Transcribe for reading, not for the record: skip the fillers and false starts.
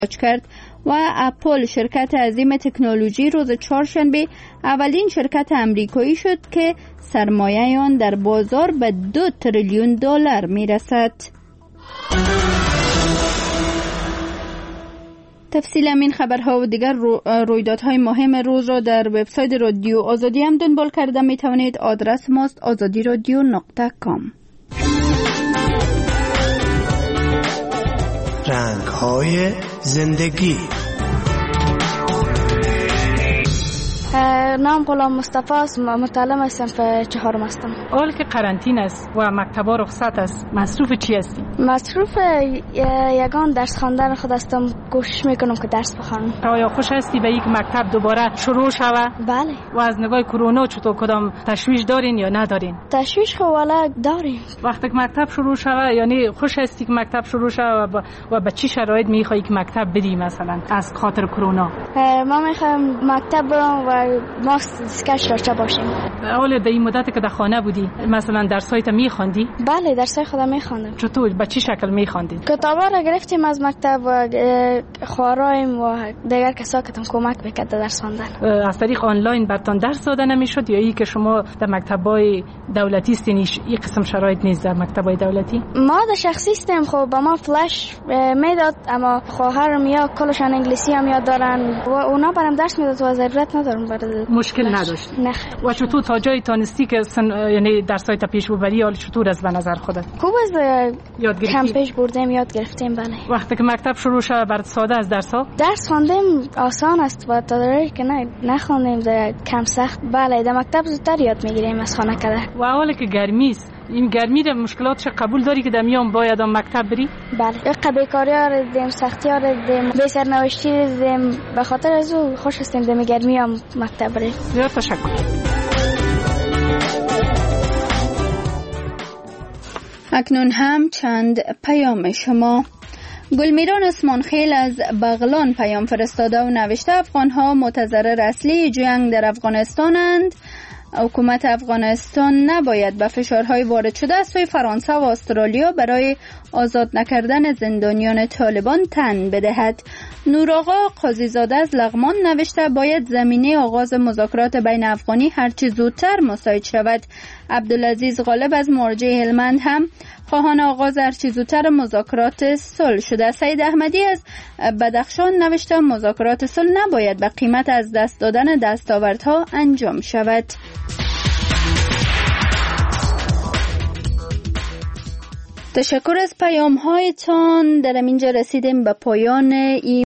کرد و اپل شرکت عظیم تکنولوژی روز چهارشنبه اولین شرکت امریکایی شد که سرمایه آن در بازار به 2 تریلیون دلار میرسد. تفصیل این خبرها و دیگر رویدادهای مهم روز را در وبسایت رادیو آزادی هم دنبال کرده می توانید. آدرس ماست azadiradio.com. رنگ‌های زندگی. نام غلام مصطفی است. متعلم صنف 4 هستم. حال که قرنطینه است و مکتب‌ها رخصت است، مصروف چی هستی؟ مصروف یگان درس خواندن خود هستم. کوشش میکنم که درس بخونم. آیا خوش هستی به یک مکتب دوباره شروع شود؟ بله. و از نگاه کرونا چطور کدام تشویش دارین یا ندارین؟ تشویش خو والا داریم. وقتی که مکتب شروع شود یعنی خوش هستی که مکتب شروع شود و به چه شرایط میخوای که مکتب بری مثلا از خاطر کرونا؟ ما میخوایم مکتب برم و ماسک داشته باشیم. اول در این مدت که در خانه بودی مثلا درسایت میخوندی؟ بله درسای خودم میخوندم. چطور به چه شکل میخوندی؟ کتابا را گرفتیم از مکتب و خوارایم و دیگر کسا که کمک میکرد درس خواندن. از طریق آنلاین براتون درس داده نمیشد یا ای که شما در مکتبای دولتی استین این قسم شرایط نیست در مکتبای دولتی؟ ما در شخصی استیم. خب با ما فلش میداد اما خواهرم یا کلشان انگلیسی هم یاد دارن و اونا برام درس میداد و ضرورت ندارم برای مشکل نداشت. نه. و چطور تا جای تانستی که یعنی درسایت پیش ببری حال چطور از به نظر خودت؟ خوب از یاد گرفتیم. کم پیش بردیم یاد گرفتیم. بله. وقتی که مکتب شروع شد برات ساده از درس‌ها؟ درس خواندیم آسان است و تا دری که نخوندیم کم سخت. بله در مکتب زودتر یاد میگیریم از خانه کده. و حالا که گرمی است این گرمی ده مشکلاتش قبول داری که در میام باید مکتب بری؟ بله. قبیکاری ها رو دیدیم، سختی ها رو دیدیم، بی سرنوشتی رو دیدیم. به خاطر از او خوش هستیم در گرمی هم مکتب بریم. زیاد تشکر. اکنون هم چند پیام شما. گلمیران اسمانخیل از بغلان پیام فرستاده و نوشته افغانها متضرر اصلی جنگ در افغانستانند. حکومت افغانستان نباید به فشارهای وارد شده از سوی فرانسه و استرالیا برای آزاد نکردن زندانیان طالبان تن بدهد. نورآقا قاضیزاده از لغمان نوشته باید زمینه آغاز مذاکرات بین افغانی هرچی زودتر مساعد شود. عبدالعزیز غالب از مرجع هلمند هم خواهان آغاز هرچی زودتر مذاکرات صلح شده. سید احمدی از بدخشان نوشته مذاکرات صلح نباید به قیمت از دست دادن دستاوردها انجام شود. تشکر از پیام هایتان. در اینجا رسیدیم به پایان این